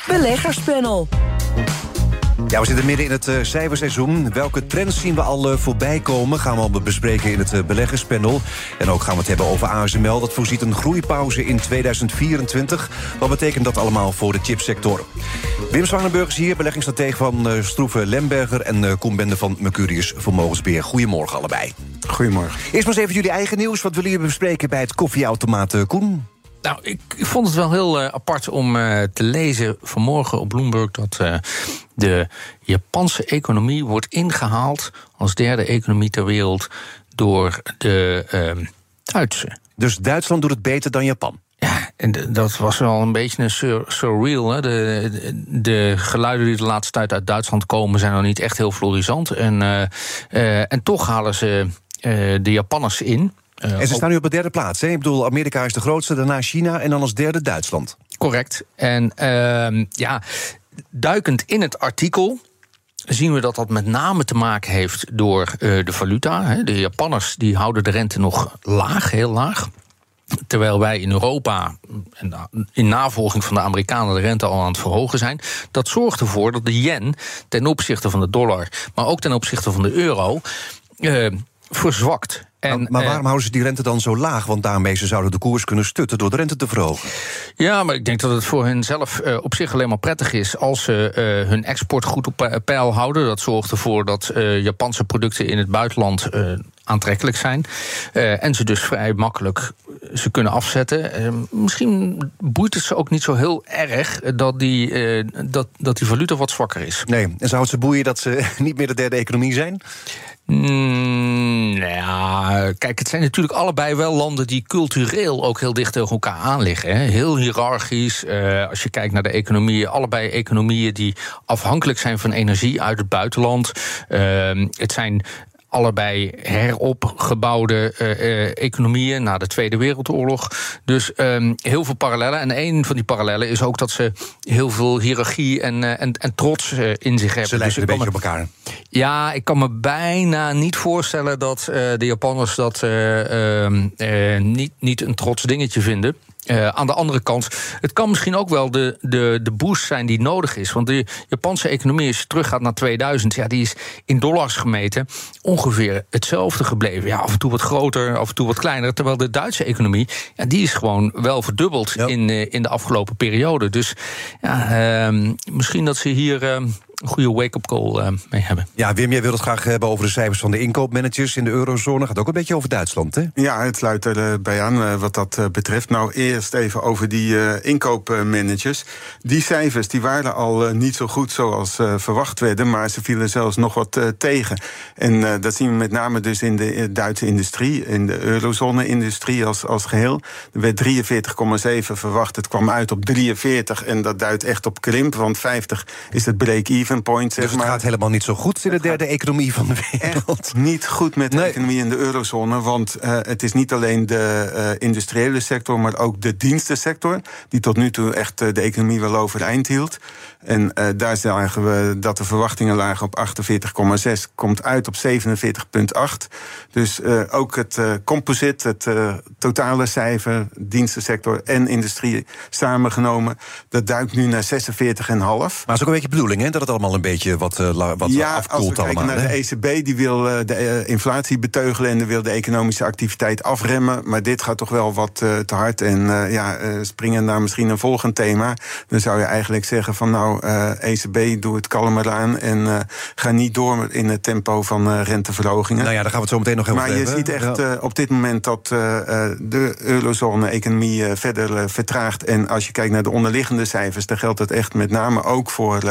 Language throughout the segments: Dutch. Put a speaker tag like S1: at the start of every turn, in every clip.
S1: Beleggerspanel.
S2: Ja, we zitten midden in het cijferseizoen. Welke trends zien we al voorbij komen? Gaan we al bespreken in het beleggerspanel. En ook gaan we het hebben over ASML. Dat voorziet een groeipauze in 2024. Wat betekent dat allemaal voor de chipsector? Wim Zwanenburg is hier, beleggingsstratege van Stroeve Lemberger... en Koen Bende van Mercurius Vermogensbeheer. Goedemorgen allebei.
S3: Goedemorgen.
S2: Eerst maar eens even jullie eigen nieuws. Wat willen jullie bespreken bij het koffieautomaat, Koen?
S4: Nou, ik vond het wel heel apart om te lezen vanmorgen op Bloomberg... dat de Japanse economie wordt ingehaald als derde economie ter wereld... door de Duitse.
S2: Dus Duitsland doet het beter dan Japan?
S4: Ja, en dat was wel een beetje een surreal. Hè? De geluiden die de laatste tijd uit Duitsland komen... zijn nog niet echt heel florissant. En toch halen ze de Japanners in...
S2: En ze staan nu op de derde plaats. Hè? Ik bedoel, Amerika is de grootste, daarna China... en dan als derde Duitsland.
S4: Correct. En duikend in het artikel zien we dat dat met name te maken heeft door de valuta. Hè? De Japanners die houden de rente nog laag, heel laag. Terwijl wij in Europa, in navolging van de Amerikanen... de rente al aan het verhogen zijn. Dat zorgt ervoor dat de yen ten opzichte van de dollar... maar ook ten opzichte van de euro verzwakt.
S2: Maar waarom houden ze die rente dan zo laag? Want daarmee zouden de koers kunnen stutten door de rente te verhogen.
S4: Ja, maar ik denk dat het voor hen zelf op zich alleen maar prettig is... als ze hun export goed op peil houden. Dat zorgt ervoor dat Japanse producten in het buitenland aantrekkelijk zijn. En ze dus vrij makkelijk ze kunnen afzetten. Misschien boeit het ze ook niet zo heel erg dat die valuta wat zwakker is.
S2: Nee, en zou het ze boeien dat ze niet meer de derde economie zijn?
S4: Ja, kijk, het zijn natuurlijk allebei wel landen die cultureel ook heel dicht tegen elkaar aan liggen. Hè. Heel hiërarchisch. Als je kijkt naar de economieën, allebei economieën die afhankelijk zijn van energie uit het buitenland. Het zijn allebei heropgebouwde economieën na de Tweede Wereldoorlog. Dus heel veel parallellen. En een van die parallellen is ook dat ze heel veel hiërarchie en trots in zich hebben.
S2: Ze lijken dus een beetje op elkaar.
S4: Ja, ik kan me bijna niet voorstellen dat de Japanners dat niet een trots dingetje vinden. Aan de andere kant, het kan misschien ook wel de boost zijn die nodig is. Want de Japanse economie, als je teruggaat naar 2000... ja, die is in dollars gemeten ongeveer hetzelfde gebleven. Ja, af en toe wat groter, af en toe wat kleiner. Terwijl de Duitse economie, ja, die is gewoon wel verdubbeld in de afgelopen periode. Dus ja, misschien dat ze hier een goede wake-up call mee hebben.
S2: Ja, Wim, jij wil het graag hebben over de cijfers van de inkoopmanagers in de eurozone. Gaat ook een beetje over Duitsland, hè?
S3: Ja, het sluit erbij aan wat dat betreft. Nou, eerst even over die inkoopmanagers. Die cijfers die waren al niet zo goed zoals verwacht werden... maar ze vielen zelfs nog wat tegen. En dat zien we met name dus in de Duitse industrie... in de eurozone-industrie als geheel. Er werd 43,7 verwacht, het kwam uit op 43... en dat duidt echt op krimp, want 50 is het break-even point, zeg
S2: dus het gaat helemaal niet zo goed in de derde economie van de wereld.
S3: Echt niet goed met de economie in de eurozone, want het is niet alleen de industriële sector, maar ook de dienstensector, die tot nu toe echt de economie wel overeind hield. En daar zagen we dat de verwachtingen lagen op 48,6, komt uit op 47,8. Dus ook het composite, het totale cijfer, dienstensector en industrie samengenomen, dat duikt nu naar 46,5. Maar
S2: het is ook een beetje de bedoeling, hè, dat het allemaal een beetje wat afkoelt.
S3: Als we kijken naar de ECB, die wil de inflatie beteugelen en die wil de economische activiteit afremmen. Maar dit gaat toch wel wat te hard. En springen naar misschien een volgend thema. Dan zou je eigenlijk zeggen van nou, ECB, doe het kalmer aan en ga niet door in het tempo van renteverhogingen.
S2: Nou ja, daar gaan we het zo meteen nog even
S3: over hebben. Maar je ziet echt op dit moment dat de eurozone-economie verder vertraagt. En als je kijkt naar de onderliggende cijfers, dan geldt het echt met name ook voor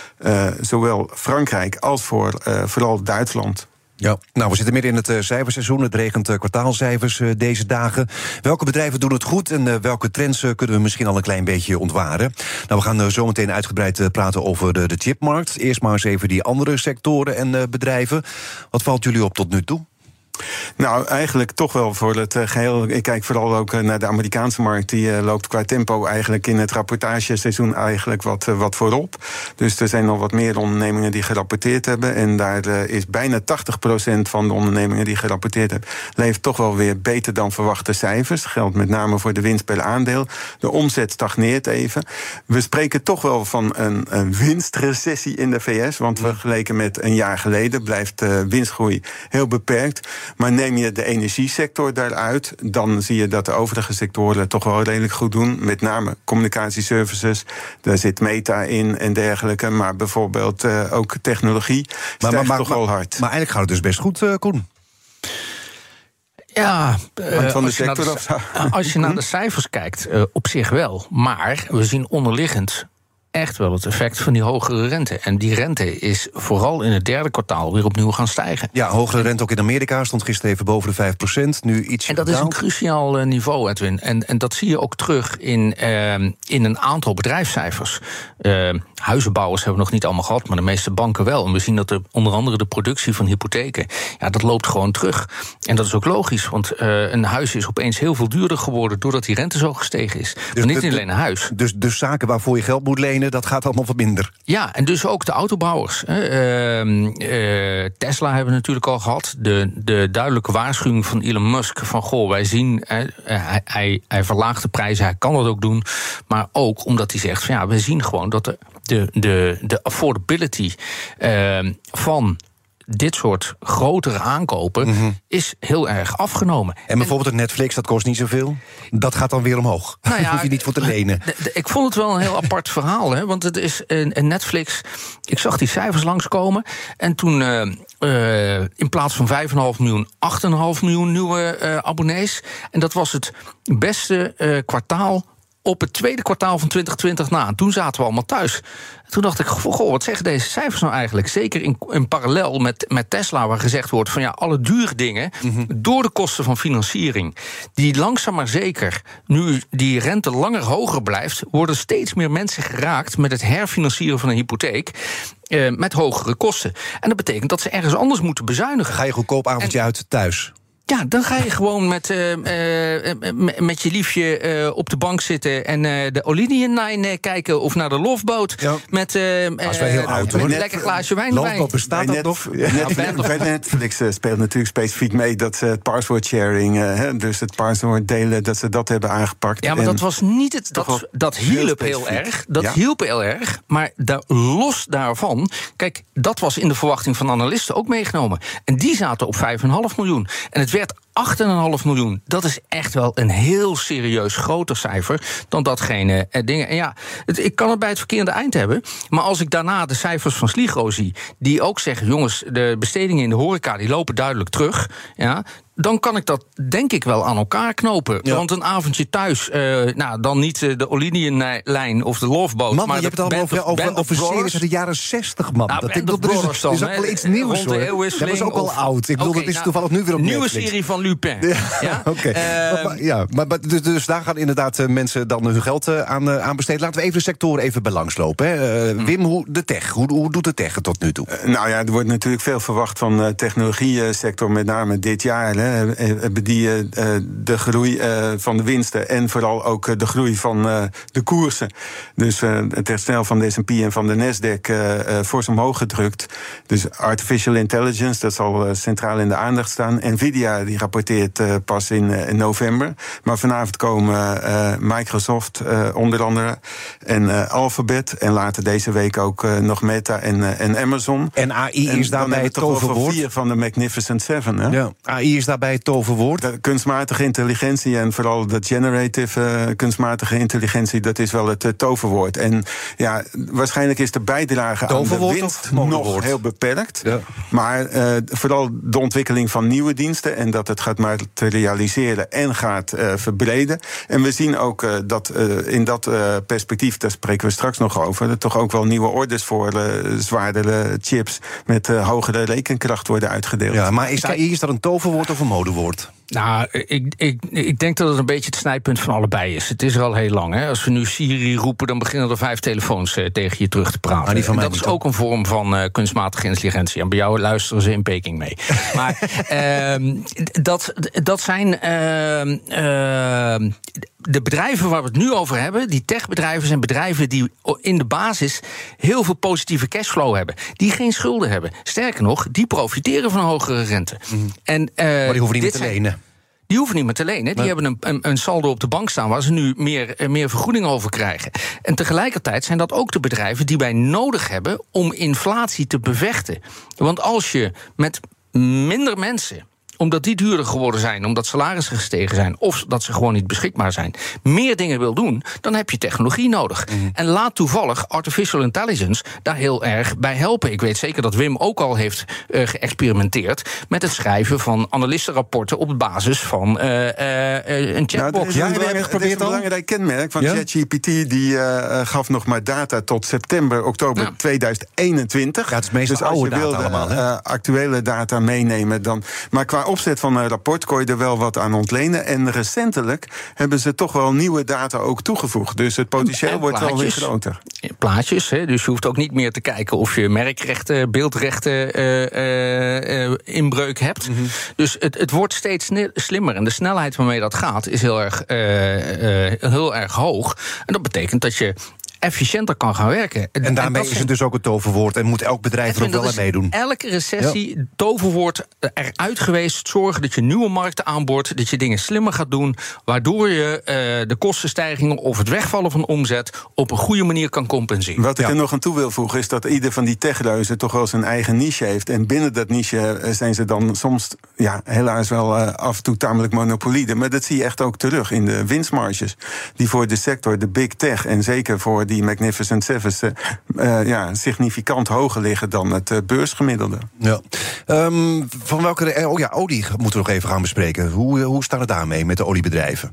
S3: zowel Frankrijk als voor vooral Duitsland.
S2: Ja, nou, we zitten midden in het cijferseizoen. Het regent kwartaalcijfers deze dagen. Welke bedrijven doen het goed en welke trends kunnen we misschien al een klein beetje ontwaren? Nou, we gaan zo meteen uitgebreid praten over de chipmarkt. Eerst maar eens even die andere sectoren en bedrijven. Wat valt jullie op tot nu toe?
S3: Nou, eigenlijk toch wel voor het geheel. Ik kijk vooral ook naar de Amerikaanse markt. Die loopt qua tempo eigenlijk in het rapportageseizoen eigenlijk wat voorop. Dus er zijn nog wat meer ondernemingen die gerapporteerd hebben. En daar is bijna 80% van de ondernemingen die gerapporteerd hebben, levert toch wel weer beter dan verwachte cijfers. Dat geldt met name voor de winst per aandeel. De omzet stagneert even. We spreken toch wel van een winstrecessie in de VS. Want vergeleken met een jaar geleden blijft de winstgroei heel beperkt. Maar neem je de energiesector daaruit, dan zie je dat de overige sectoren toch wel redelijk goed doen. Met name communicatieservices, daar zit Meta in en dergelijke. Maar bijvoorbeeld ook technologie stijgt toch wel hard.
S2: Maar eigenlijk gaat het dus best goed, Koen.
S4: Ja,
S3: van de sector
S4: als je naar de cijfers kijkt, op zich wel. Maar we zien onderliggend echt wel het effect van die hogere rente. En die rente is vooral in het derde kwartaal weer opnieuw gaan stijgen.
S2: Ja, hogere rente ook in Amerika stond gisteren even boven de 5%. Nu iets.
S4: En dat is een cruciaal niveau, Edwin. En dat zie je ook terug in een aantal bedrijfscijfers. Huizenbouwers hebben we nog niet allemaal gehad, maar de meeste banken wel. En we zien dat onder andere de productie van hypotheken, ja, dat loopt gewoon terug. En dat is ook logisch, want een huis is opeens heel veel duurder geworden doordat die rente zo gestegen is. Dus maar niet alleen een huis.
S2: Dus zaken waarvoor je geld moet lenen, dat gaat allemaal wat minder.
S4: Ja, en dus ook de autobouwers. Tesla hebben we natuurlijk al gehad. De duidelijke waarschuwing van Elon Musk van goh, wij zien, hij verlaagt de prijzen, hij kan dat ook doen. Maar ook omdat hij zegt van ja, we zien gewoon dat de affordability van dit soort grotere aankopen is heel erg afgenomen.
S2: En bijvoorbeeld een Netflix, dat kost niet zoveel. Dat gaat dan weer omhoog. Nou ja, daar hoef je niet voor te lenen.
S4: Ik vond het wel een heel apart verhaal. Hè, want het is een Netflix. Ik zag die cijfers langskomen. En toen in plaats van 5,5 miljoen, 8,5 miljoen nieuwe abonnees. En dat was het beste kwartaal op het tweede kwartaal van 2020 na. En toen zaten we allemaal thuis. Toen dacht ik, goh, wat zeggen deze cijfers nou eigenlijk? Zeker in parallel met Tesla, waar gezegd wordt van ja, alle dure dingen, door de kosten van financiering, die langzaam maar zeker, nu die rente langer hoger blijft, worden steeds meer mensen geraakt met het herfinancieren van een hypotheek met hogere kosten. En dat betekent dat ze ergens anders moeten bezuinigen.
S2: Ga je goedkoop avondje uit thuis?
S4: Ja, dan ga je gewoon met je liefje op de bank zitten en de Olympian Line kijken of naar de Love-boot. Ja. Met
S2: als wij heel oud worden.
S4: Een lekker glaasje wijn.
S2: Love-boot bestaat dat nog?
S3: Bij Netflix speelt natuurlijk specifiek mee dat ze het password sharing, dus het password delen, dat ze dat hebben aangepakt.
S4: Ja, maar dat was niet het. Dat hielp heel erg. Dat hielp heel erg. Maar los daarvan, kijk, dat was in de verwachting van analisten ook meegenomen. En die zaten op 5,5 miljoen. En het werd 8,5 miljoen. Dat is echt wel een heel serieus groter cijfer dan datgene dingen. En ja, ik kan het bij het verkeerde eind hebben. Maar als ik daarna de cijfers van Sligro zie, die ook zeggen, jongens, de bestedingen in de horeca die lopen duidelijk terug. Ja, dan kan ik dat denk ik wel aan elkaar knopen. Ja. Want een avondje thuis, dan niet de Olympian-lijn of de Love-boot.
S2: Man, maar je hebt het allemaal over series uit de jaren 60, man.
S4: Nou,
S2: dat
S4: is ook
S2: wel iets nieuws, hoor. Dat was ook al oud. Ik bedoel, dat is toevallig nu weer op
S4: nieuwe
S2: Netflix.
S4: Serie van Lupin.
S2: Ja, oké. Dus daar gaan inderdaad mensen dan hun geld aan besteden. Laten we even de sectoren even bij langslopen. Hè. Wim, hoe doet de tech het tot nu toe?
S3: Nou ja, er wordt natuurlijk veel verwacht van de technologie-sector, met name dit jaar. Hebben die de groei van de winsten en vooral ook de groei van de koersen. Dus het herstel van de S&P en van de Nasdaq fors omhoog gedrukt. Dus artificial intelligence, dat zal centraal in de aandacht staan. Nvidia die rapporteert pas in november. Maar vanavond komen Microsoft onder andere en Alphabet. En later deze week ook nog Meta en Amazon.
S2: En AI is daarbij het toverwoord.
S3: 4 van de Magnificent Seven. Hè?
S2: Ja, AI is daarbij het toverwoord.
S3: De kunstmatige intelligentie en vooral de generative kunstmatige intelligentie, dat is wel het toverwoord. En ja, waarschijnlijk is de bijdrage aan de winst nog heel beperkt. Ja. Maar vooral de ontwikkeling van nieuwe diensten en dat het gaat materialiseren en gaat verbreden. En we zien ook dat in dat perspectief, daar spreken we straks nog over, er toch ook wel nieuwe orders voor zwaardere chips met hogere rekenkracht worden uitgedeeld.
S2: Ja, maar is AI, is dat een toverwoord of een modewoord?
S4: Nou, ik denk dat het een beetje het snijpunt van allebei is. Het is er al heel lang. Hè. Als we nu Siri roepen, dan beginnen er 5 telefoons tegen je terug te praten. En dat is ook een vorm van kunstmatige intelligentie. En bij jou luisteren ze in Peking mee. Maar dat zijn de bedrijven waar we het nu over hebben, die techbedrijven, zijn bedrijven die in de basis heel veel positieve cashflow hebben. Die geen schulden hebben. Sterker nog, die profiteren van hogere rente.
S2: Maar die hoeven niet meer te lenen.
S4: Die hoeven niet meer te lenen. Die hebben een saldo op de bank staan waar ze nu meer vergoeding over krijgen. En tegelijkertijd zijn dat ook de bedrijven die wij nodig hebben om inflatie te bevechten. Want als je met minder mensen, omdat die duurder geworden zijn, omdat salarissen gestegen zijn, of dat ze gewoon niet beschikbaar zijn, meer dingen wil doen, dan heb je technologie nodig. En laat toevallig artificial intelligence daar heel erg bij helpen. Ik weet zeker dat Wim ook al heeft geëxperimenteerd met het schrijven van analistenrapporten op basis van een chatbox.
S3: Ja, dat is een belangrijk kenmerk, want ChatGPT die gaf nog maar data tot september, oktober 2021.
S2: Ja, het is meestal
S3: dus als
S2: oude
S3: je wilde actuele data meenemen, dan. Maar qua opzet van een rapport kon je er wel wat aan ontlenen. En recentelijk hebben ze toch wel nieuwe data ook toegevoegd. Dus het potentieel wordt wel weer groter.
S4: Plaatjes, hè, dus je hoeft ook niet meer te kijken of je merkrechten, beeldrechten inbreuk hebt. Dus het wordt steeds slimmer. En de snelheid waarmee dat gaat is heel erg hoog. En dat betekent dat je efficiënter kan gaan werken.
S2: En daarmee is het dus ook het toverwoord en moet elk bedrijf er ook wel aan meedoen.
S4: Elke recessie, toverwoord eruit geweest, zorgen dat je nieuwe markten aanboort, dat je dingen slimmer gaat doen, waardoor je de kostenstijgingen of het wegvallen van omzet op een goede manier kan compenseren.
S3: Wat ik er nog aan toe wil voegen is dat ieder van die techreuzen toch wel zijn eigen niche heeft. En binnen dat niche zijn ze dan soms helaas wel af en toe tamelijk monopolieden. Maar dat zie je echt ook terug in de winstmarges die voor de sector, de big tech en zeker voor die Magnificent Sevens significant hoger liggen dan het beursgemiddelde.
S2: Ja. Van welke olie moeten we nog even gaan bespreken. Hoe staat het daarmee met de oliebedrijven?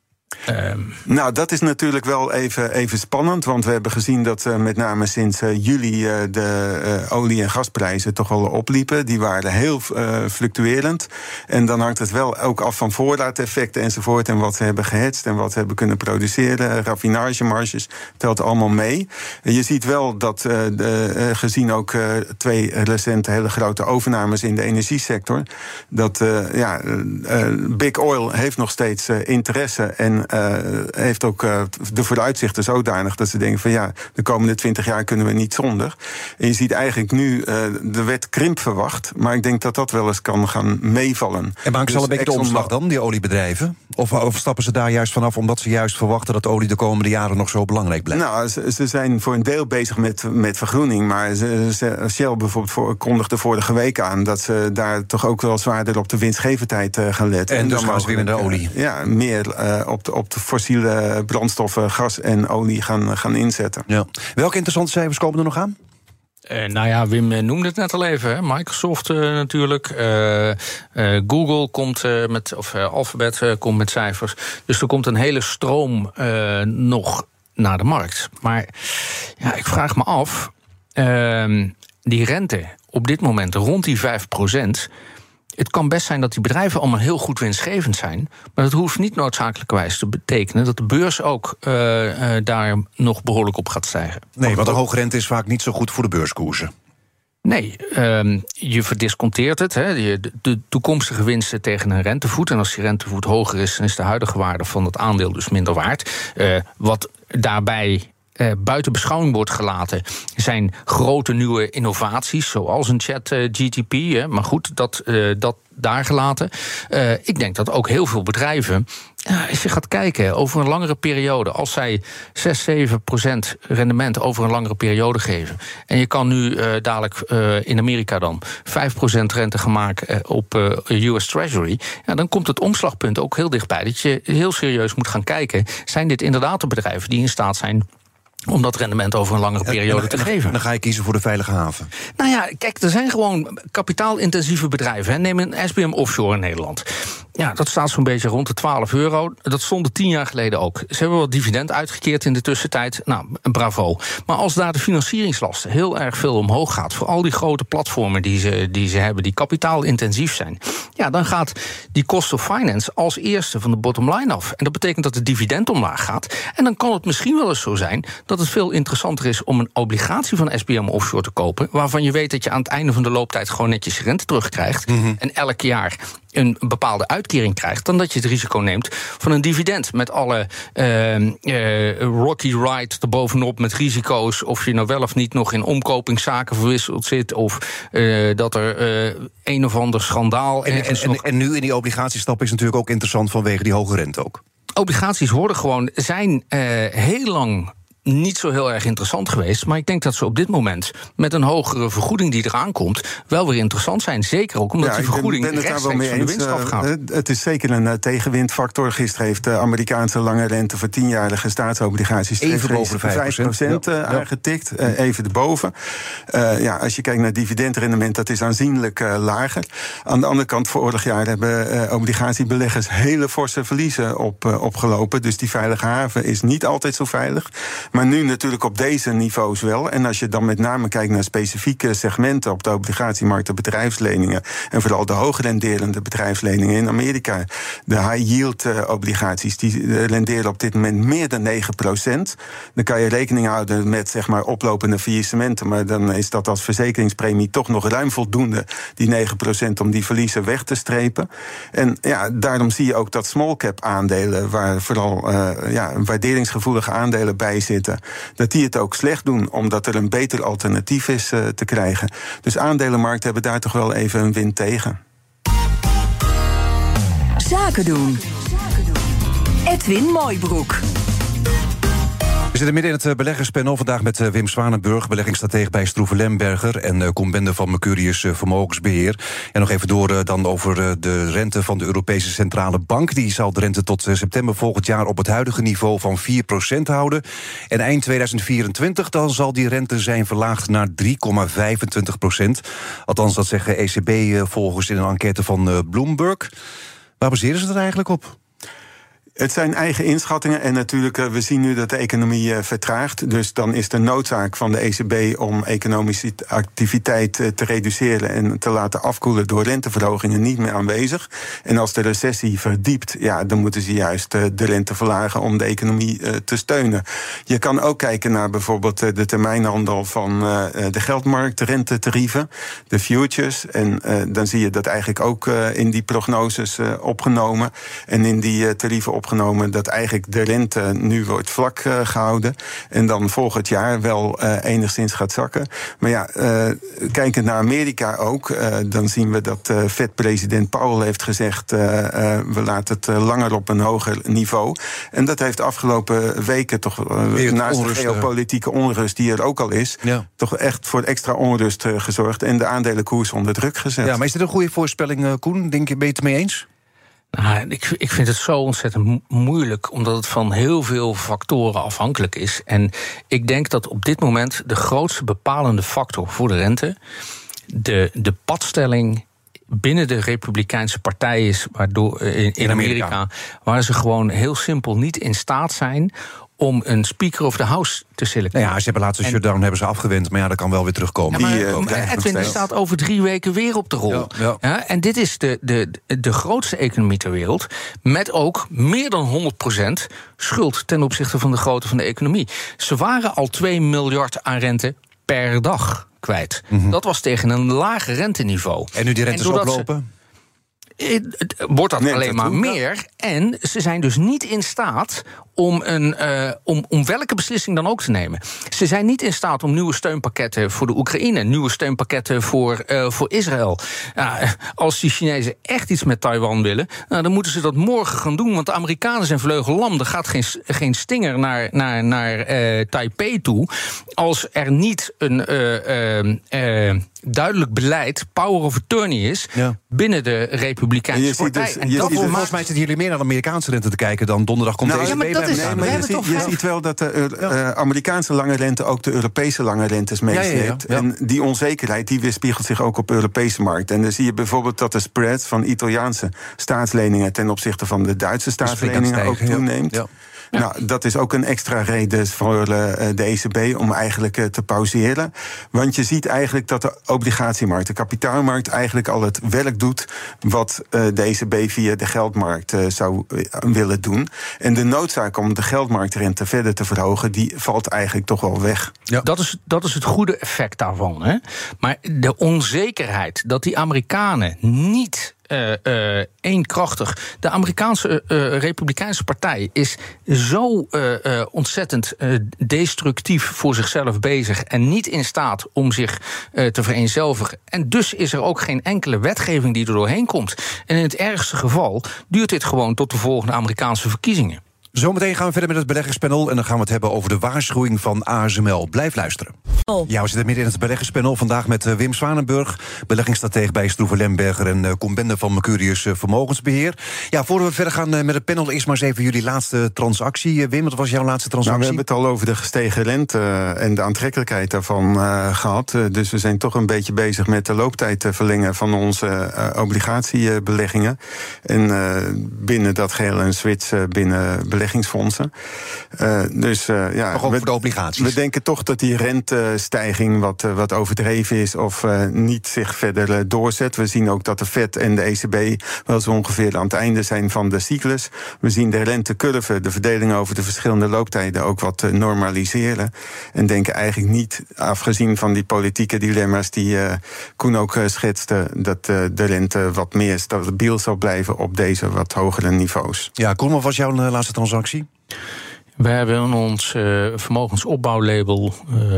S3: Nou, dat is natuurlijk wel even spannend, want we hebben gezien dat met name sinds juli de olie- en gasprijzen toch wel opliepen. Die waren heel fluctuerend. En dan hangt het wel ook af van voorraadeffecten enzovoort en wat ze hebben gehedged en wat ze hebben kunnen produceren. Raffinagemarges telt allemaal mee. Je ziet wel dat gezien ook 2 recente hele grote overnames in de energiesector, dat Big Oil heeft nog steeds interesse en heeft ook de vooruitzichten zodanig dat ze denken van de komende 20 jaar kunnen we niet zonder. En je ziet eigenlijk nu de wet krimp verwacht, maar ik denk dat dat wel eens kan gaan meevallen.
S2: En maken ze al een beetje de omslag dan, die oliebedrijven? Of stappen ze daar juist vanaf omdat ze juist verwachten dat olie de komende jaren nog zo belangrijk blijft?
S3: Nou, ze zijn voor een deel bezig met vergroening, maar Shell bijvoorbeeld kondigde vorige week aan dat ze daar toch ook wel zwaarder op de winstgevendheid gaan letten.
S2: En dus gaan ze weer in de olie?
S3: Meer op de fossiele brandstoffen, gas en olie gaan inzetten. Ja.
S2: Welke interessante cijfers komen er nog aan?
S4: Wim noemde het net al even. Hè. Microsoft natuurlijk. Google komt Alphabet komt met cijfers. Dus er komt een hele stroom nog naar de markt. Maar ik vraag me af, die rente op dit moment rond die 5%... Het kan best zijn dat die bedrijven allemaal heel goed winstgevend zijn, maar dat hoeft niet noodzakelijkerwijs te betekenen dat de beurs ook daar nog behoorlijk op gaat stijgen.
S2: Nee, want de hoge rente is vaak niet zo goed voor de beurskoersen.
S4: Nee, je verdisconteert het. Hè, de toekomstige winsten tegen een rentevoet. En als die rentevoet hoger is, dan is de huidige waarde van het aandeel dus minder waard. Wat daarbij buiten beschouwing wordt gelaten zijn grote nieuwe innovaties, zoals een ChatGPT. Maar goed, dat daar gelaten. Ik denk dat ook heel veel bedrijven, als je gaat kijken over een langere periode, als zij 6-7% rendement over een langere periode geven, en je kan nu dadelijk in Amerika dan 5% rente gaan maken op US Treasury, dan komt het omslagpunt ook heel dichtbij. Dat je heel serieus moet gaan kijken, zijn dit inderdaad de bedrijven die in staat zijn om dat rendement over een langere periode te geven.
S2: Dan ga je kiezen voor de veilige haven.
S4: Nou ja, kijk, er zijn gewoon kapitaalintensieve bedrijven. Hè. Neem een SBM Offshore in Nederland. Ja, dat staat zo'n beetje rond de €12. Dat stond er 10 jaar geleden ook. Ze hebben wat dividend uitgekeerd in de tussentijd. Nou, bravo. Maar als daar de financieringslasten heel erg veel omhoog gaat, voor al die grote platformen die ze hebben, die kapitaalintensief zijn, ja, dan gaat die cost of finance als eerste van de bottom line af. En dat betekent dat de dividend omlaag gaat. En dan kan het misschien wel eens zo zijn dat het veel interessanter is om een obligatie van SBM Offshore te kopen, waarvan je weet dat je aan het einde van de looptijd gewoon netjes je rente terugkrijgt. En elk jaar een bepaalde uitkering krijgt, dan dat je het risico neemt van een dividend met alle rocky ride erbovenop met risico's, of je nou wel of niet nog in omkopingszaken verwisseld zit, of dat er een of ander schandaal
S2: en nu in die obligatiestap is natuurlijk ook interessant vanwege die hoge rente ook.
S4: Obligaties zijn heel lang niet zo heel erg interessant geweest, maar ik denk dat ze op dit moment met een hogere vergoeding die eraan komt wel weer interessant zijn. Zeker ook omdat die vergoeding rechtstreeks van de winst afgaat.
S3: Het is zeker een tegenwindfactor. Gisteren heeft de Amerikaanse lange rente voor 10-jarige staatsobligaties
S2: even boven de 5%
S3: aangetikt. Even erboven. Als je kijkt naar dividendrendement, dat is aanzienlijk lager. Aan de andere kant, vorig jaar hebben obligatiebeleggers hele forse verliezen opgelopen. Dus die veilige haven is niet altijd zo veilig. Maar nu natuurlijk op deze niveaus wel. En als je dan met name kijkt naar specifieke segmenten op de obligatiemarkt, de bedrijfsleningen, en vooral de hoogrenderende bedrijfsleningen in Amerika, de high-yield obligaties, die renderen op dit moment meer dan 9%. Dan kan je rekening houden met zeg maar oplopende faillissementen, maar dan is dat als verzekeringspremie toch nog ruim voldoende, die 9%, om die verliezen weg te strepen. En daarom zie je ook dat small cap aandelen, waar vooral waarderingsgevoelige aandelen bij zitten, dat die het ook slecht doen, omdat er een beter alternatief is te krijgen. Dus aandelenmarkten hebben daar toch wel even een wind tegen.
S1: Zaken doen. Edwin Mooibroek.
S2: We zitten midden in het beleggerspanel vandaag met Wim Zwanenburg, beleggingsstratege bij Stroeven Lemberger, en Koen Bende van Mercurius Vermogensbeheer. En nog even door dan over de rente van de Europese Centrale Bank. Die zal de rente tot september volgend jaar op het huidige niveau van 4% houden. En eind 2024 dan zal die rente zijn verlaagd naar 3,25%. Althans, dat zeggen ECB-volgers in een enquête van Bloomberg. Waar baseren ze dat eigenlijk op?
S3: Het zijn eigen inschattingen en natuurlijk, we zien nu dat de economie vertraagt. Dus dan is de noodzaak van de ECB om economische activiteit te reduceren en te laten afkoelen door renteverhogingen niet meer aanwezig. En als de recessie verdiept, dan moeten ze juist de rente verlagen om de economie te steunen. Je kan ook kijken naar bijvoorbeeld de termijnhandel van de geldmarkt, de rentetarieven, de futures. En dan zie je dat eigenlijk ook in die prognoses opgenomen en in die tarieven opgenomen, dat eigenlijk de rente nu wordt vlak gehouden en dan volgend jaar wel enigszins gaat zakken. Maar kijkend naar Amerika ook, dan zien we dat Fed-president Powell heeft gezegd, we laten het langer op een hoger niveau. En dat heeft de afgelopen weken toch, naast de geopolitieke onrust die er ook al is, toch echt voor extra onrust gezorgd en de aandelenkoers onder druk gezet.
S2: Ja, maar is dit een goede voorspelling, Koen? Ben je het mee eens?
S4: Nou, ik vind het zo ontzettend moeilijk, omdat het van heel veel factoren afhankelijk is. En ik denk dat op dit moment de grootste bepalende factor voor de rente de padstelling binnen de Republikeinse Partij is, waardoor in Amerika, waar ze gewoon heel simpel niet in staat zijn om een Speaker of the House te selecteren.
S2: Nou ja, ze hebben laatst een shutdown hebben ze afgewend, maar dat kan wel weer terugkomen.
S4: Ja, maar Edwin, die staat over 3 weken weer op de rol. Ja, en dit is de grootste economie ter wereld, met ook meer dan 100% schuld ten opzichte van de grootte van de economie. Ze waren al 2 miljard aan rente per dag kwijt. Dat was tegen een lager renteniveau.
S2: En nu die rentes oplopen?
S4: Wordt dat alleen maar meer. En ze zijn dus niet in staat om welke beslissing dan ook te nemen. Ze zijn niet in staat om nieuwe steunpakketten voor de Oekraïne, nieuwe steunpakketten voor Israël. Als die Chinezen echt iets met Taiwan willen, dan moeten ze dat morgen gaan doen. Want de Amerikanen zijn vleugellam. Er gaat geen stinger naar Taipei toe. Als er niet een duidelijk beleid, power of attorney is, binnen de Republikeinse Partij.
S2: Volgens mij zitten jullie meer naar de Amerikaanse rente te kijken dan donderdag komt deze bij.
S3: Je ziet wel dat de Amerikaanse lange rente ook de Europese lange rentes meesleept. En die onzekerheid die weerspiegelt zich ook op de Europese markt. En dan zie je bijvoorbeeld dat de spread van Italiaanse staatsleningen ten opzichte van de Duitse staatsleningen ook toeneemt. Ja. Nou, dat is ook een extra reden voor de ECB om eigenlijk te pauzeren. Want je ziet eigenlijk dat de obligatiemarkt, de kapitaalmarkt, eigenlijk al het werk doet wat de ECB via de geldmarkt zou willen doen. En de noodzaak om de geldmarktrente verder te verhogen, die valt eigenlijk toch wel weg.
S4: Ja. Dat is het goede effect daarvan. Hè? Maar de onzekerheid dat die Amerikanen niet eenkrachtig. De Amerikaanse Republikeinse Partij is zo ontzettend destructief voor zichzelf bezig en niet in staat om zich te vereenzelvigen. En dus is er ook geen enkele wetgeving die er doorheen komt. En in het ergste geval duurt dit gewoon tot de volgende Amerikaanse verkiezingen.
S2: Zometeen gaan we verder met het beleggerspanel en dan gaan we het hebben over de waarschuwing van ASML. Blijf luisteren. Ja, we zitten midden in het beleggerspanel. Vandaag met Wim Zwanenburg, beleggingsstratege bij Stroeven Lemberger en Koen Bende van Mercurius Vermogensbeheer. Ja, voordat we verder gaan met het panel, eerst maar eens even jullie laatste transactie. Wim, wat was jouw laatste transactie?
S3: Nou, we hebben het al over de gestegen rente en de aantrekkelijkheid daarvan gehad. Dus we zijn toch een beetje bezig met de looptijd te verlengen van onze obligatiebeleggingen. En binnen dat geheel een switch binnen beleggingsfondsen.
S2: Ook voor de obligaties.
S3: We denken toch dat die rentestijging wat overdreven is of niet zich verder doorzet. We zien ook dat de Fed en de ECB wel zo ongeveer aan het einde zijn van de cyclus. We zien de rentecurve, de verdeling over de verschillende looptijden ook wat normaliseren. En denken eigenlijk niet, afgezien van die politieke dilemma's die Koen ook schetste, dat de rente wat meer stabiel zal blijven op deze wat hogere niveaus.
S2: Ja, Koen, wat was jouw laatste transactie?
S4: We hebben in ons vermogensopbouwlabel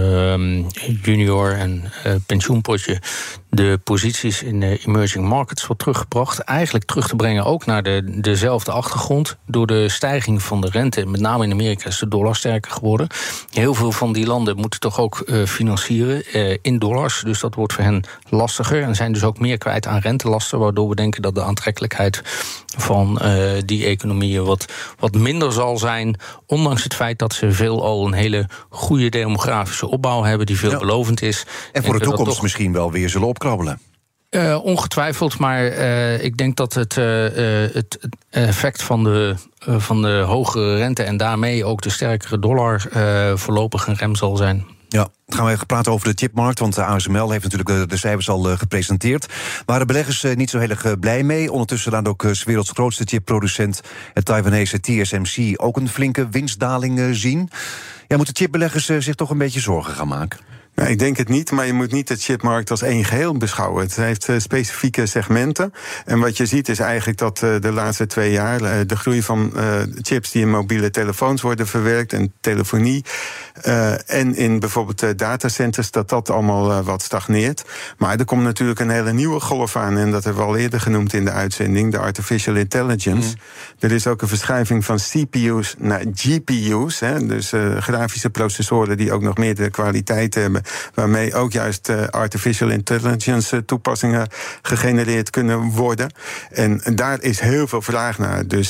S4: junior en pensioenpotje de posities in de emerging markets wat teruggebracht. Eigenlijk terug te brengen ook naar dezelfde achtergrond. Door de stijging van de rente, met name in Amerika, is de dollar sterker geworden. Heel veel van die landen moeten toch ook financieren in dollars. Dus dat wordt voor hen lastiger. En zijn dus ook meer kwijt aan rentelasten, waardoor we denken dat de aantrekkelijkheid van die economieën wat minder zal zijn. Ondanks het feit dat ze veelal een hele goede demografische opbouw hebben die veelbelovend is.
S2: En voor de toekomst misschien wel weer zullen opkrabbelen.
S4: Ongetwijfeld, maar ik denk dat het effect van de hogere rente en daarmee ook de sterkere dollar voorlopig een rem zal zijn.
S2: Ja, dan gaan we even praten over de chipmarkt, want de ASML heeft natuurlijk de cijfers al gepresenteerd. Maar de beleggers niet zo heel erg blij mee. Ondertussen laat ook 's werelds grootste chipproducent, het Taiwanese TSMC, ook een flinke winstdaling zien. Ja, moeten chipbeleggers zich toch een beetje zorgen gaan maken?
S3: Nou, ik denk het niet, maar je moet niet de chipmarkt als één geheel beschouwen. Het heeft specifieke segmenten. En wat je ziet is eigenlijk dat de laatste 2 jaar de groei van chips die in mobiele telefoons worden verwerkt en telefonie en in bijvoorbeeld datacenters, dat allemaal wat stagneert. Maar er komt natuurlijk een hele nieuwe golf aan en dat hebben we al eerder genoemd in de uitzending, de artificial intelligence. Er is ook een verschuiving van CPU's naar GPU's, dus grafische processoren die ook nog meerdere kwaliteit hebben, waarmee ook juist artificial intelligence toepassingen gegenereerd kunnen worden. En daar is heel veel vraag naar. Dus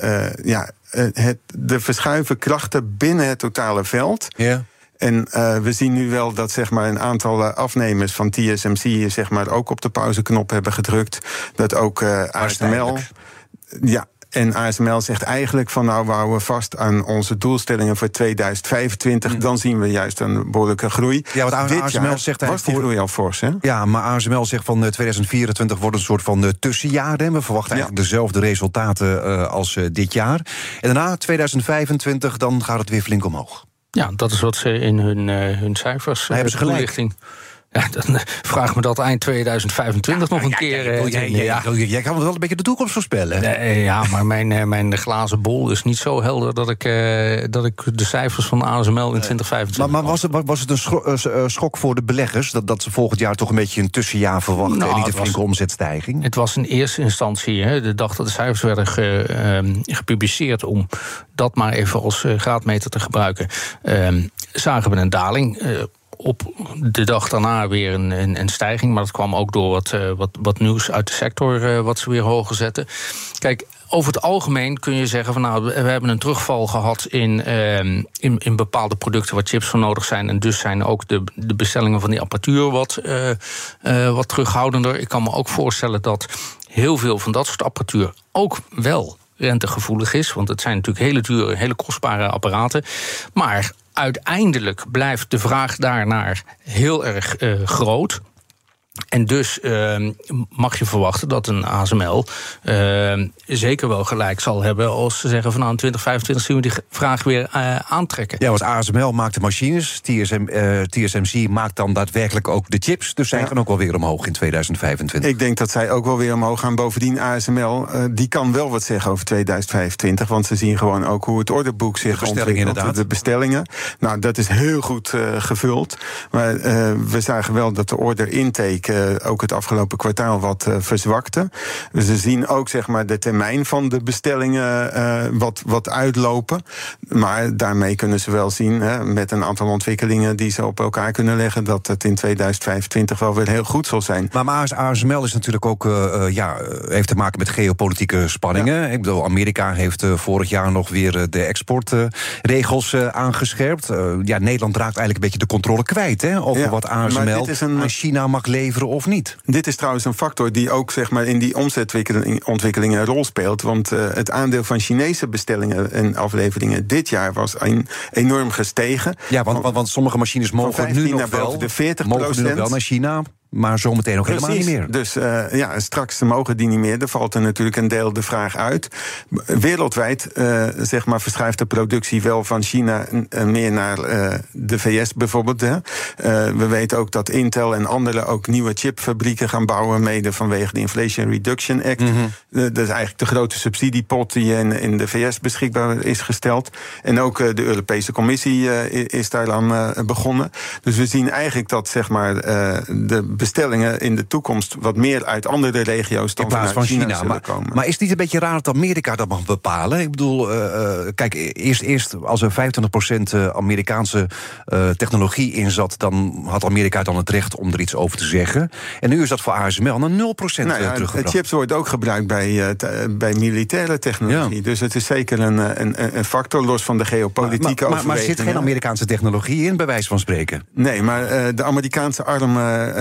S3: de verschuiven krachten binnen het totale veld.
S2: Ja.
S3: En we zien nu wel dat zeg maar een aantal afnemers van TSMC zeg maar ook op de pauzeknop hebben gedrukt. Dat ook ASML. Ja. En ASML zegt eigenlijk van nou, we houden vast aan onze doelstellingen voor 2025. Dan zien we juist een behoorlijke groei.
S2: Ja, want ASML zegt
S3: was die groei al fors, hè?
S2: Ja, maar ASML zegt van 2024 wordt een soort van tussenjaar. We verwachten eigenlijk dezelfde resultaten als dit jaar. En daarna, 2025, dan gaat het weer flink omhoog.
S4: Ja, dat is wat ze in hun cijfers
S2: hebben ze gelijk.
S4: toelichting. Ja, dan vraag me dat eind 2025 nog een keer.
S2: Jij kan wel een beetje de toekomst voorspellen.
S4: Ja, maar mijn glazen bol is niet zo helder dat ik de cijfers van ASML in 2025...
S2: Maar was het een schok voor de beleggers dat ze volgend jaar toch een beetje een tussenjaar verwachten en niet een flinke omzetstijging?
S4: Het was in eerste instantie, de dag dat de cijfers werden gepubliceerd, om dat maar even als graadmeter te gebruiken, zagen we een daling. Op de dag daarna weer een stijging. Maar dat kwam ook door wat nieuws uit de sector wat ze weer hoger zetten. Kijk, over het algemeen kun je zeggen van nou, we hebben een terugval gehad in bepaalde producten waar chips voor nodig zijn. En dus zijn ook de bestellingen van die apparatuur wat terughoudender. Ik kan me ook voorstellen dat heel veel van dat soort apparatuur ook wel rentegevoelig is. Want het zijn natuurlijk hele dure, hele kostbare apparaten. Maar uiteindelijk blijft de vraag daarnaar heel erg groot. En dus mag je verwachten dat een ASML zeker wel gelijk zal hebben als ze zeggen van in 2025 zien we die vraag weer aantrekken.
S2: Ja, want ASML maakt de machines, TSMC maakt dan daadwerkelijk ook de chips. Dus zij gaan ook wel weer omhoog in 2025.
S3: Ik denk dat zij ook wel weer omhoog gaan. Bovendien ASML, die kan wel wat zeggen over 2025. Want ze zien gewoon ook hoe het orderboek zich ontwikkelt.
S2: Inderdaad.
S3: De bestellingen. Nou, dat is heel goed gevuld. Maar we zagen wel dat de order intake ook het afgelopen kwartaal wat verzwakte. Dus we zien ook zeg maar de termijn van de bestellingen wat uitlopen. Maar daarmee kunnen ze wel zien, met een aantal ontwikkelingen die ze op elkaar kunnen leggen, dat het in 2025 wel weer heel goed zal zijn.
S2: Maar ASML is natuurlijk ook heeft te maken met geopolitieke spanningen. Ja. Ik bedoel, Amerika heeft vorig jaar nog weer de exportregels aangescherpt. Nederland raakt eigenlijk een beetje de controle kwijt over wat ASML aan China mag leveren of niet.
S3: Dit is trouwens een factor die ook zeg maar in die omzetontwikkelingen een rol speelt. Want het aandeel van Chinese bestellingen en afleveringen dit jaar was enorm gestegen.
S2: Ja, want sommige machines mogen nu nog wel
S3: de 40%.
S2: Mogen nu nog wel naar China. Maar zometeen ook helemaal niet meer.
S3: Dus straks mogen die niet meer. Er valt er natuurlijk een deel de vraag uit. Wereldwijd verschuift de productie wel van China meer naar de VS bijvoorbeeld. We weten ook dat Intel en anderen ook nieuwe chipfabrieken gaan bouwen, mede vanwege de Inflation Reduction Act. Mm-hmm. Dat is eigenlijk de grote subsidiepot die in de VS beschikbaar is gesteld. En ook de Europese Commissie is daaraan begonnen. Dus we zien eigenlijk dat de bestellingen in de toekomst wat meer uit andere regio's dan vanuit China zullen komen.
S2: Maar is het niet een beetje raar dat Amerika dat mag bepalen? Ik bedoel, kijk, eerst als er 25% Amerikaanse technologie in zat, dan had Amerika dan het recht om er iets over te zeggen. En nu is dat voor ASML naar 0% teruggebracht.
S3: Chips worden ook gebruikt bij militaire technologie. Ja. Dus het is zeker een factor, los van de geopolitieke overwegingen.
S2: Maar er zit geen Amerikaanse technologie in, bij wijze van spreken?
S3: Nee, maar de Amerikaanse arm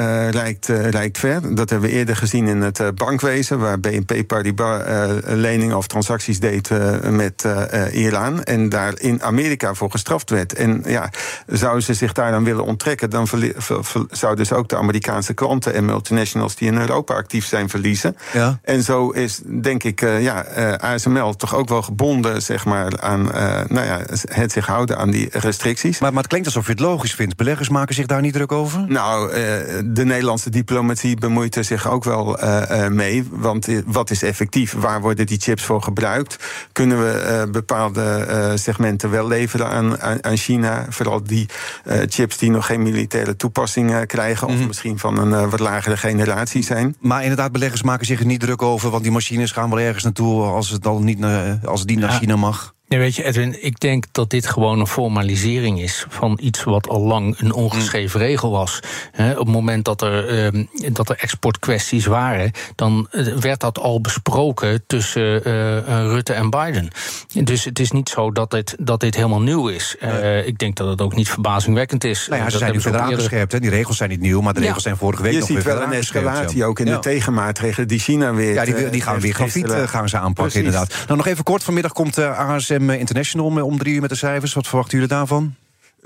S3: reikt ver. Dat hebben we eerder gezien in het bankwezen, waar BNP Paribas leningen of transacties deed met Iran. En daar in Amerika voor gestraft werd. En zouden ze zich daar dan willen onttrekken, dan zouden ze ook de Amerikaanse klanten en multinationals die in Europa actief zijn verliezen. Ja. En zo is, denk ik, ASML toch ook wel gebonden aan het zich houden aan die restricties.
S2: Maar het klinkt alsof je het logisch vindt. Beleggers maken zich daar niet druk over?
S3: Nou, de Nederlandse diplomatie bemoeit er zich ook wel mee. Want wat is effectief? Waar worden die chips voor gebruikt? Kunnen we bepaalde segmenten wel leveren aan China? Vooral die chips die nog geen militaire toepassing krijgen, of misschien van een wat lagere generatie zijn.
S2: Maar inderdaad, beleggers maken zich er niet druk over, want die machines gaan wel ergens naartoe als het niet naar China mag.
S4: Ja, weet je, Edwin, ik denk dat dit gewoon een formalisering is van iets wat al lang een ongeschreven regel was. Op het moment dat er exportkwesties waren, dan werd dat al besproken tussen Rutte en Biden. Dus het is niet zo dat dit helemaal nieuw is. Ik denk dat het ook niet verbazingwekkend is.
S2: Nou ja, ze zijn nu verder aangescherpt. Die regels zijn niet nieuw, maar de regels zijn vorige week nog weer
S3: verder aangescherpt. Je ziet wel een escalatie ook in de tegenmaatregelen die China weer...
S2: Ja, die gaan weer grafiet gaan ze aanpakken, inderdaad. Nou, nog even kort, vanmiddag komt ASM International om 3 uur met de cijfers. Wat verwachten jullie daarvan?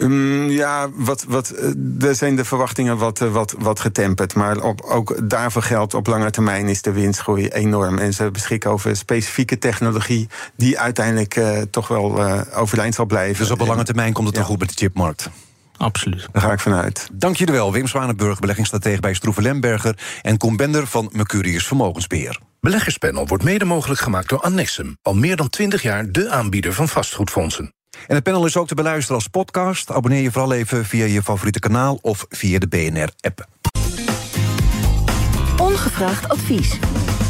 S3: Er zijn de verwachtingen wat getemperd. Maar ook daarvoor geldt, op lange termijn is de winstgroei enorm. En ze beschikken over specifieke technologie die uiteindelijk toch wel overeind zal blijven.
S2: Dus op lange termijn komt het toch goed met de chipmarkt?
S4: Absoluut.
S3: Daar ga ik vanuit.
S2: Dank jullie wel, Wim Zwanenburg, beleggingsstratege bij Stroeven Lemberger en Koen Bender van Mercurius Vermogensbeheer.
S5: Beleggerspanel wordt mede mogelijk gemaakt door Annexum, al meer dan 20 jaar de aanbieder van vastgoedfondsen.
S2: En het panel is ook te beluisteren als podcast. Abonneer je vooral even via je favoriete kanaal of via de BNR-app.
S1: Ongevraagd advies.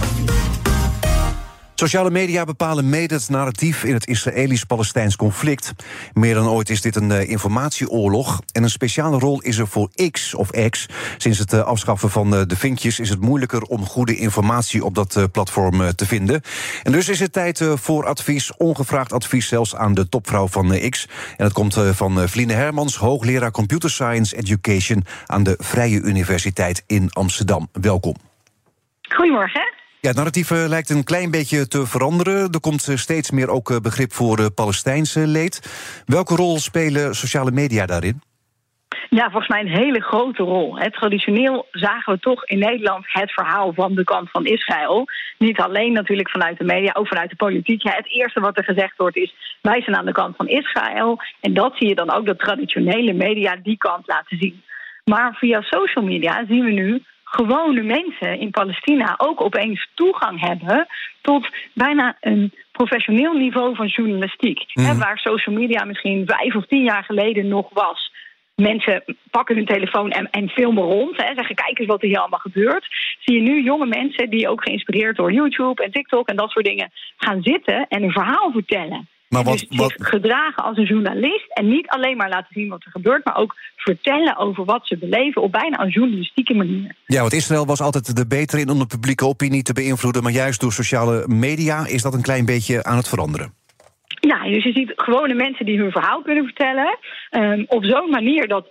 S2: Sociale media bepalen mede het narratief in het Israëlisch-Palestijns conflict. Meer dan ooit is dit een informatieoorlog. En een speciale rol is er voor X. Sinds het afschaffen van de vinkjes is het moeilijker om goede informatie op dat platform te vinden. En dus is het tijd voor advies, ongevraagd advies zelfs aan de topvrouw van X. En dat komt van Vline Hermans, hoogleraar Computer Science Education aan de Vrije Universiteit in Amsterdam. Welkom.
S6: Goedemorgen.
S2: Ja, het narratief lijkt een klein beetje te veranderen. Er komt steeds meer ook begrip voor Palestijnse leed. Welke rol spelen sociale media daarin?
S6: Ja, volgens mij een hele grote rol. Traditioneel zagen we toch in Nederland het verhaal van de kant van Israël. Niet alleen natuurlijk vanuit de media, ook vanuit de politiek. Het eerste wat er gezegd wordt is, wij zijn aan de kant van Israël. En dat zie je dan ook, dat traditionele media die kant laten zien. Maar via social media zien we nu gewone mensen in Palestina ook opeens toegang hebben tot bijna een professioneel niveau van journalistiek. Waar social media misschien 5 of 10 jaar geleden nog was. Mensen pakken hun telefoon en filmen rond. Zeggen, kijk eens wat er hier allemaal gebeurt. Zie je nu jonge mensen die ook geïnspireerd door YouTube en TikTok en dat soort dingen gaan zitten en een verhaal vertellen. Maar dus zich gedragen als een journalist en niet alleen maar laten zien wat er gebeurt, maar ook vertellen over wat ze beleven op bijna een journalistieke manier. Ja,
S2: want Israël was altijd de beter in om de publieke opinie te beïnvloeden, maar juist door sociale media is dat een klein beetje aan het veranderen.
S6: Ja, dus je ziet gewone mensen die hun verhaal kunnen vertellen op zo'n manier dat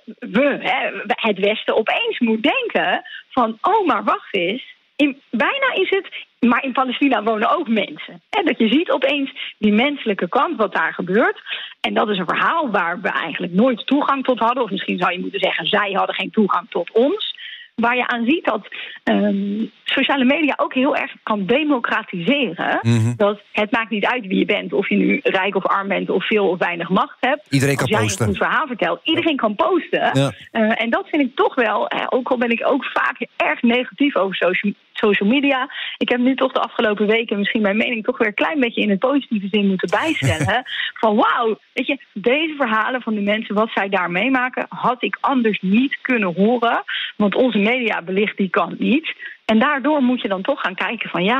S6: het Westen opeens moet denken van, oh, maar wacht eens, bijna is het, maar in Palestina wonen ook mensen. En dat je ziet opeens die menselijke kant wat daar gebeurt. En dat is een verhaal waar we eigenlijk nooit toegang tot hadden. Of misschien zou je moeten zeggen, zij hadden geen toegang tot ons. Waar je aan ziet dat sociale media ook heel erg kan democratiseren. Dat het maakt niet uit wie je bent, of je nu rijk of arm bent, of veel of weinig macht hebt.
S2: Iedereen kan posten.
S6: Als jij een goed verhaal vertelt, iedereen kan posten. Ja. En dat vind ik toch wel, ook al ben ik ook vaak erg negatief over social media. Ik heb nu toch de afgelopen weken misschien mijn mening toch weer een klein beetje in het positieve zin moeten bijstellen. Van wauw, weet je, deze verhalen van de mensen, wat zij daar meemaken, had ik anders niet kunnen horen. Want onze media belicht die kant niet. En daardoor moet je dan toch gaan kijken van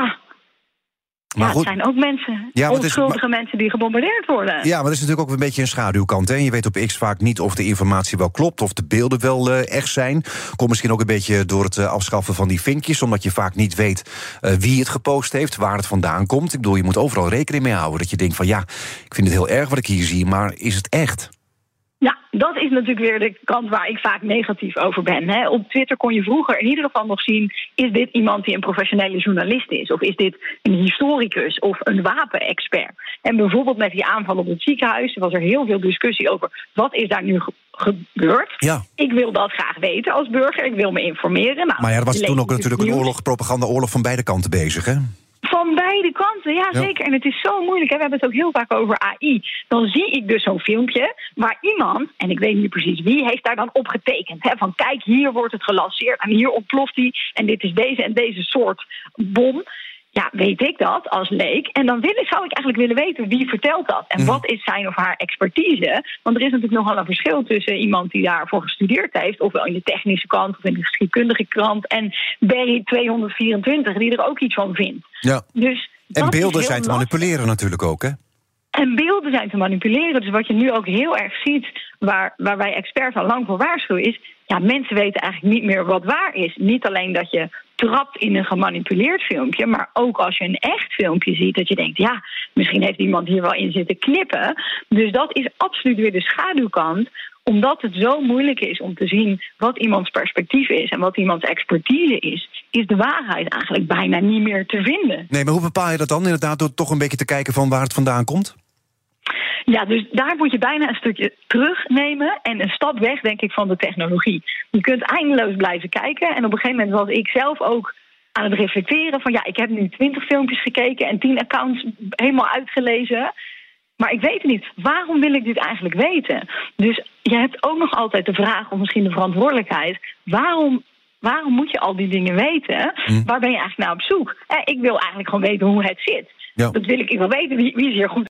S6: maar het zijn ook mensen, onschuldige mensen die gebombardeerd worden.
S2: Ja, maar dat is natuurlijk ook een beetje een schaduwkant. Hè? Je weet op X vaak niet of de informatie wel klopt, of de beelden wel echt zijn. Komt misschien ook een beetje door het afschaffen van die vinkjes, omdat je vaak niet weet wie het gepost heeft, waar het vandaan komt. Ik bedoel, je moet overal rekening mee houden. Dat je denkt van ik vind het heel erg wat ik hier zie, maar is het echt?
S6: Ja, dat is natuurlijk weer de kant waar ik vaak negatief over ben. Op Twitter kon je vroeger in ieder geval nog zien, is dit iemand die een professionele journalist is? Of is dit een historicus of een wapenexpert? En bijvoorbeeld met die aanval op het ziekenhuis was er heel veel discussie over, wat is daar nu gebeurd? Ja. Ik wil dat graag weten als burger, ik wil me informeren. Nou, maar
S2: er was toen ook natuurlijk een propagandaoorlog van beide kanten bezig, hè?
S6: Van beide kanten, ja zeker. En het is zo moeilijk, we hebben het ook heel vaak over AI. Dan zie ik dus zo'n filmpje waar iemand, en ik weet niet precies wie, heeft daar dan op getekend. Van kijk, hier wordt het gelanceerd en hier ontploft die en dit is deze en deze soort bom. Ja, weet ik dat als leek. En dan zou ik eigenlijk willen weten wie vertelt dat. En wat is zijn of haar expertise? Want er is natuurlijk nogal een verschil tussen iemand die daarvoor gestudeerd heeft, ofwel in de technische kant of in de geschiedkundige kant, en Barry 224 die er ook iets van vindt. Ja. Dus
S2: en beelden zijn te manipuleren natuurlijk ook, hè?
S6: En beelden zijn te manipuleren. Dus wat je nu ook heel erg ziet, waar wij experts al lang voor waarschuwen, is mensen weten eigenlijk niet meer wat waar is. Niet alleen dat je trapt in een gemanipuleerd filmpje, maar ook als je een echt filmpje ziet, dat je denkt, misschien heeft iemand hier wel in zitten knippen. Dus dat is absoluut weer de schaduwkant, omdat het zo moeilijk is om te zien wat iemands perspectief is en wat iemands expertise is de waarheid eigenlijk bijna niet meer te vinden.
S2: Nee, maar hoe bepaal je dat dan? Inderdaad, door toch een beetje te kijken van waar het vandaan komt?
S6: Ja, dus daar moet je bijna een stukje terugnemen en een stap weg, denk ik, van de technologie. Je kunt eindeloos blijven kijken en op een gegeven moment was ik zelf ook aan het reflecteren van ik heb nu 20 filmpjes gekeken en 10 accounts helemaal uitgelezen. Maar ik weet het niet. Waarom wil ik dit eigenlijk weten? Dus je hebt ook nog altijd de vraag, of misschien de verantwoordelijkheid, waarom moet je al die dingen weten? Waar ben je eigenlijk naar op zoek? Ik wil eigenlijk gewoon weten hoe het zit. Ja. Dat wil ik wel weten. Wie is hier goed